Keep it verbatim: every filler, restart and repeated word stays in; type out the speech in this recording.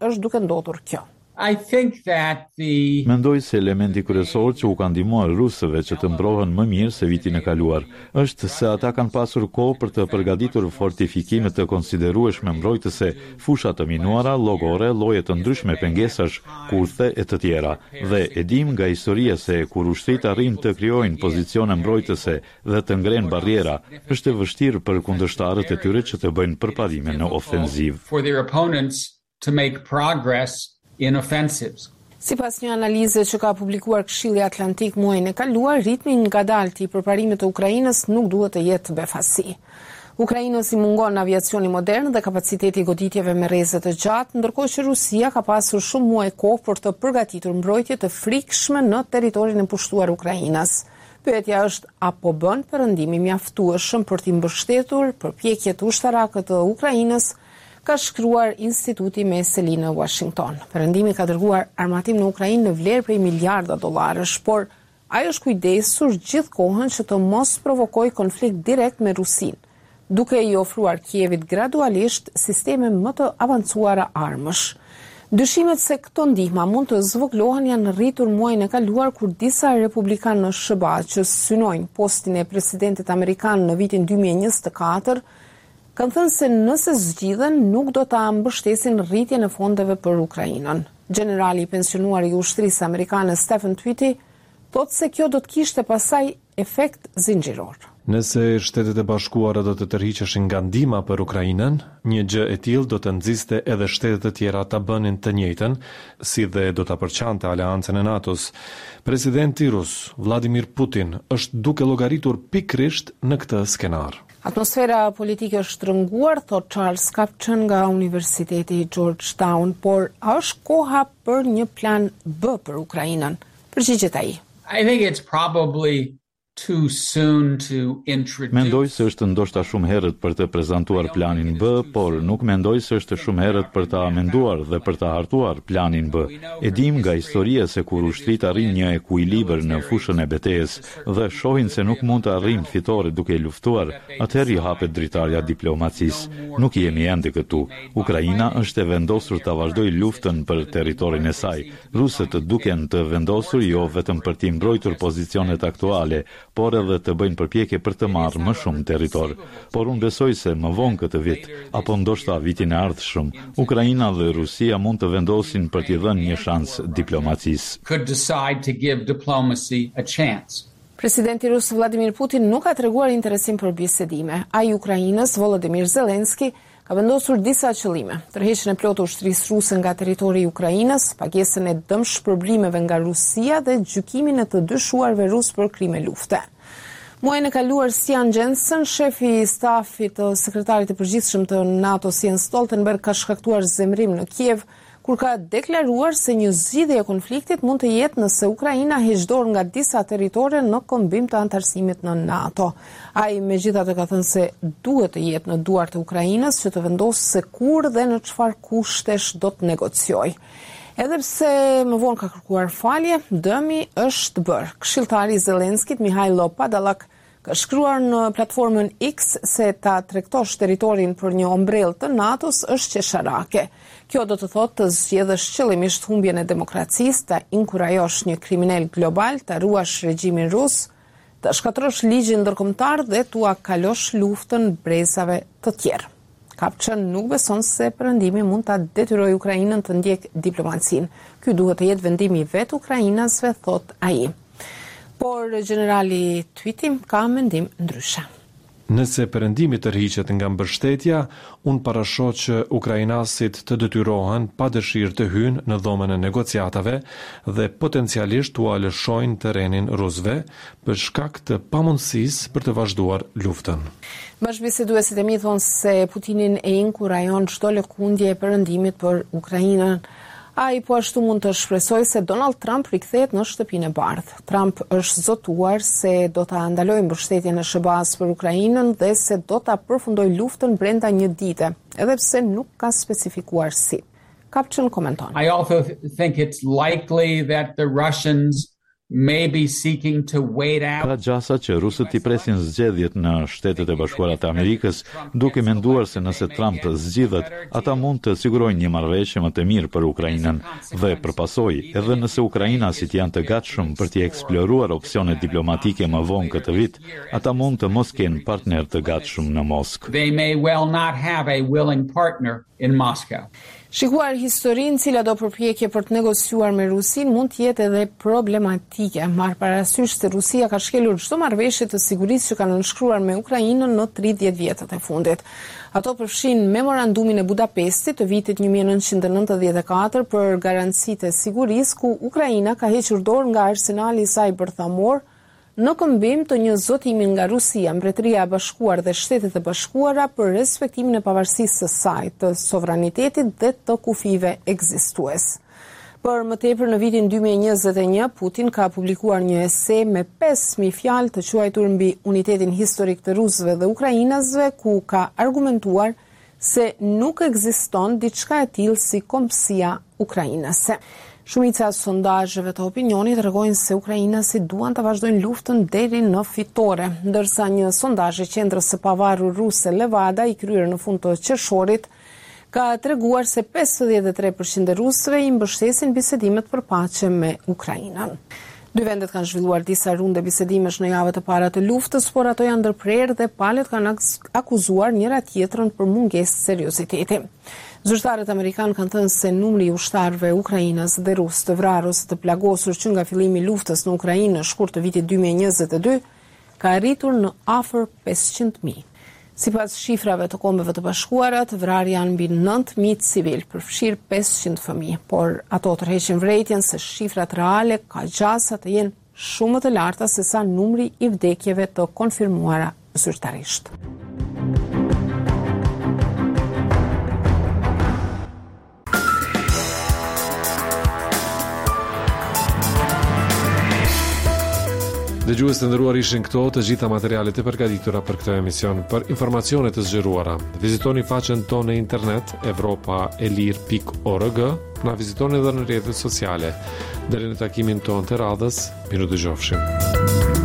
është duke ndodhur kjo. I think that the Mendoj se elementi kryesor që u ka ndihmuar rusëve që të mbrohen më mirë se vitin e kaluar është se ata kanë pasur kohë për të përgatitur fortifikime të konsiderueshme mbrojtëse, fusha të minuara, llogore, lloje të ndryshme pengesash, kurthe e të tjera. Dhe e dim nga historia se kur ushtrit arrin të krijojnë pozicione mbrojtëse dhe të ngrenë barriera, është e vështirë për kundërshtarët e tyre që të bëjnë përparime në ofenziv. for their opponents to make progress in offensives. Sipas një analize që ka publikuar Këshilli Atlantik muajin e kaluar, ritmi ngadaltë i përparimit të Ukrainës nuk duhet të jetë befasi. Ukrainës i mungon aviacioni modern dhe kapaciteti i goditjeve me rrezet të gjatë, ndërkohë që Rusia ka pasur shumë muaj kohë për të përgatitur mbrojtje të frikshme në territorin e pushtuar Ukrainës. Pyetja është a po bën perëndimi mjaftueshëm për t'i mbështetur përpjekjet ushtarake të Ukrainës, ka shkruar Instituti me seli në Washington. Perëndimi ka dërguar armatim në Ukrainë në vlerë prej miliarda dollarësh, por ai është kujdesur gjithkohën që të mos provokojë konflikt direkt me Rusinë, duke i ofruar Kievit gradualisht sisteme më të avancuara armësh. Dyshimet se këto ndihma mund të zvoglohen janë rritur muajin e kaluar kur disa republikanë në S B A që synojnë postin e presidentit amerikan në vitin dy mijë e njëzet e katër kanë thënë se nëse zgjidhen nuk do ta mbështesin rritjen e fondeve për Ukrainën. Generali i pensionuar i ushtrisë amerikane Stephen Twitty thotë se kjo do të kishte pasaj efekt zinxhiror. Nëse Shtetet e Bashkuara do të tërhiqeshin nga ndihma për Ukrainën, një gjë e tillë do të nxiste edhe shtetet e tjera ta bënin të njëjtën, si dhe do ta përçante aleancën e NATO-s. Presidenti rus Vladimir Putin është duke llogaritur pikërisht në këtë skenar. Atmosfera politike është rënguar, thot Charles Kapçan nga Universiteti Georgetown, por a është koha për një plan B për Ukrainën? Përgjigjet ai. I think it's probably too soon to introduce. Mendoj se është ndoshta shumë herët për të prezantuar planin B, por nuk mendoj se është shumë herët për ta menduar dhe për ta hartuar planin B. E dim nga historia se kur ushtrit arrin një ekuilibër në fushën e betejës dhe shohin se nuk mund të arrijnë fitore duke luftuar, atëherë i hapet dritarja diplomacisë. Nuk jemi ende këtu. Ukraina është e vendosur ta vazhdojë luftën për territorin e saj. Rusët duken të vendosur jo vetëm për t'i mbrojtur pozicionet aktuale, por edhe të bëjnë përpjekje për të marrë më shumë territor. Por unë besoj se më vonë këtë vit, apo ndoshta vitin e ardhshëm, Ukraina dhe Rusia mund të vendosin për t'i dhënë një shans diplomacisë. Could decide to give diplomacy a chance. Presidenti rus Vladimir Putin nuk ka treguar interesim për bisedime. Ai Ukrainës Volodymyr Zelensky ka vendosur disa qëllime: tërheqjen e plotë ushtrisë ruse nga territori i Ukrainës, pagesën e dëmshpërblimeve nga Rusia dhe gjykimin e të dyshuarve rus për krime lufte. Muajin e kaluar Stian Jensen, shefi i stafit të sekretarit të përgjithshëm të NATO-s Jens Stoltenberg, ka shkaktuar zemrim në Kiev kur ka deklaruar se një zgjidhje e konfliktit mund të jetë nëse Ukraina heq dorë nga disa territore në kombim të antarësimit në NATO. Ai megjithatë ka thënë se duhet të jetë në duart e Ukrainës që të vendosë se kur dhe në çfarë kushtesh do të negociojë. Edhe pse më vonë ka kërkuar falje, dëmi është bërë. Këshilltari i Zelenskit, Mihailo Podolak, ka shkruar në platformën X se ta tregtosh territorin për një ombrell të NATO-s është qesharake. Kjo do të thotë të zgjedhësh qëllimisht humbjen e demokracisë, ta inkurajosh një kriminal global, ta ruash regjimin rus, ta shkatrosh ligjin ndërkombëtar dhe tua kalosh luftën brezave të tjerë. Kapçan nuk beson se perëndimi mund ta detyrojë Ukrainën të ndjek diplomacinë. Ky duhet të jetë vendimi i vet ukrainasve, thot ai. Por generali Twitty ka mendim ndryshe. Nëse perëndimi tërhiqet nga mbështetja, unë parashoh që ukrainasit të detyrohen pa dëshirë të hyjnë në dhomën e negociatave dhe potencialisht t'u lëshojnë terrenin rusëve për shkak të pamundësisë për të vazhduar luftën. Bashkëbiseduesit e mi thonë se Putinin e inkurajon çdo lëkundje e perëndimit për Ukrainën. Ai po ashtu mund të shpresojë se Donald Trump rikthehet në shtëpinë e bardhë. Trump është zotuar se do ta ndalojë mbështetjen e S B A-s për Ukrainën dhe se do ta përfundojë luftën brenda një dite, edhe pse nuk ka specifikuar si. Kapçan komenton. I also think it's likely that the Russians maybe seeking to wait out. Ka gjasa që rusët i presin zgjedhjet në Shtetet e Bashkuara të Amerikës, duke menduar se nëse Trump zgjidhet, ata mund të sigurojnë një marrëveshje më të mirë për Ukrainën dhe përpasoj, edhe nëse ukrainasit janë të gatshëm për të eksploruar opsione diplomatike më vonë këtë vit, ata mund të mos kenë partner të gatshëm në Moskë. They may well not have a willing partner in Moscow. Shikuar historinë, cila do përpjekje për të negociuar me Rusin, mund të jetë edhe problematike. Marr parasysh se Rusia ka shkelur çdo marrëveshje të sigurisë që kanë nënshkruar me Ukrainën në tridhjetë vjetët e fundit. Ato përfshin memorandumin e Budapestit të vitit një mijë e nëntëqind e nëntëdhjetë e katër për garancitë e sigurisë, ku Ukraina ka hequr dorë nga arsenali i saj bërthamor në këmbim të një zotimi nga Rusia, Mbretëria e Bashkuar dhe Shtetet e Bashkuara për respektimin e pavarësisë së saj, të sovranitetit dhe të kufive ekzistues. Për më tepër, në vitin dy mijë e njëzet e një, Putin ka publikuar një ese me pesë mijë fjalë të quajtur mbi unitetin historik të rusëve dhe ukrainasve, ku ka argumentuar se nuk ekziston diçka e tillë si kombësia ukrainase. Shumica e sondazheve të opinionit tregojnë se ukrainasit duan të vazhdojnë luftën deri në fitore, ndërsa një sondazh i qendrës së pavarur ruse Levada i kryer në fund të qershorit ka treguar se pesëdhjetë e tre përqind e rusëve i mbështesin bisedimet për paqe me Ukrainën. Dy vendet kanë zhvilluar disa runde bisedimesh në javët e para të luftës, por ato janë ndërprerë dhe palët kanë akuzuar njëra tjetrën për mungesë serioziteti. Zyrtarët amerikanë kanë thënë se numri i ushtarëve ukrainas dhe rusë të vrarë ose të plagosur që nga fillimi i luftës në Ukrainë në shkurt të vitit dy mijë e njëzet e dy ka arritur në afër pesëqind mijë. Sipas shifrave të Kombeve të Bashkuara, të vrarë janë mbi nëntë mijë civil, përfshirë pesëqind fëmijë, por ato tërheqin vërejtjen se shifrat reale ka gjasa të jenë shumë të larta se sa numri i vdekjeve të konfirmuara zyrtarisht. Dëgjues të nderuar, ishin këto të gjitha materialet e përgatitura për këtë emision. Për informacione të zgjeruara, vizitoni faqen tonë në internet europa e lir pikë org, na vizitoni edhe në rrjetet sociale. Deri në takimin tonë të radhës, miru dëgjofshim.